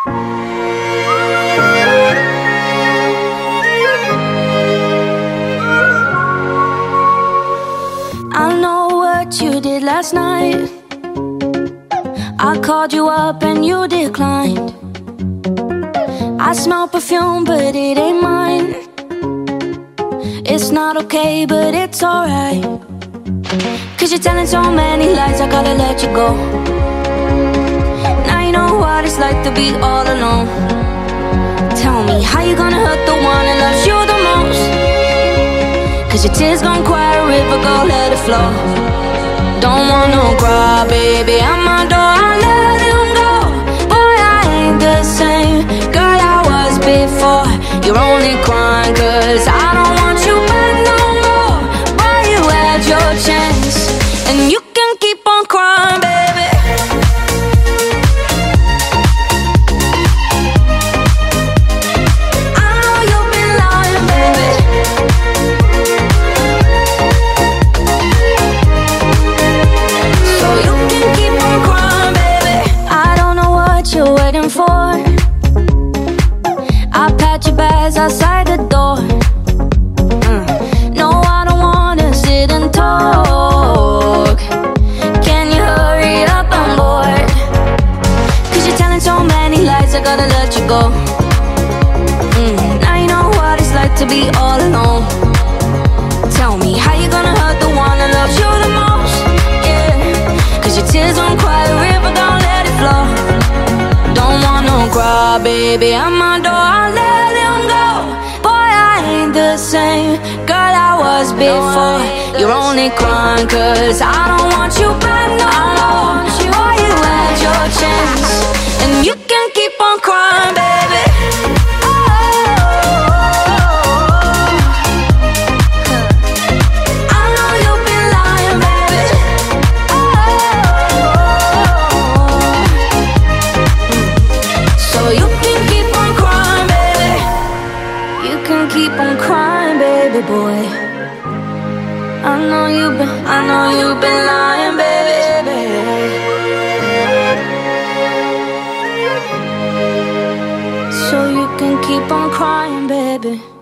I know what you did last night. I called you up and you declined. I smell perfume but it ain't mine. It's not okay but it's alright. Cause you're telling so many lies, I gotta let you go. Now you know what it's like to be all alone. Tell me, how you gonna hurt the one that loves you the most? Cause your tears gon' quiet a river, go let it flow. Don't want no cry, baby, at my door, I let him go. Boy, I ain't the same girl I was before. You're only crying cause I don't want you back no more. Boy, you had your chance and you can keep on crying, baby. I know you've been lying, baby. So you can keep on crying, baby. I don't know what you're waiting for. I pat your bags outside the door. No, I don't wanna sit and talk. Can you hurry up, I'm bored. Cause you're telling so many lies, I gotta let you go. Now you know what it's like to be all alone. Tell me, how you gonna hurt the one that loves you the most? Yeah, cause your tears won't quiet a river, don't let it flow. Don't want no cry, baby, at my door, I let him go. Boy, I ain't the same girl I was before. You're only crying cause I don't want you back no more. Boy, you had your chance and you can keep on crying, baby. I know you've been lying, baby. So you can keep on crying, baby. You can keep on crying, baby boy. I know you've been lying, baby. So you can keep on crying, baby.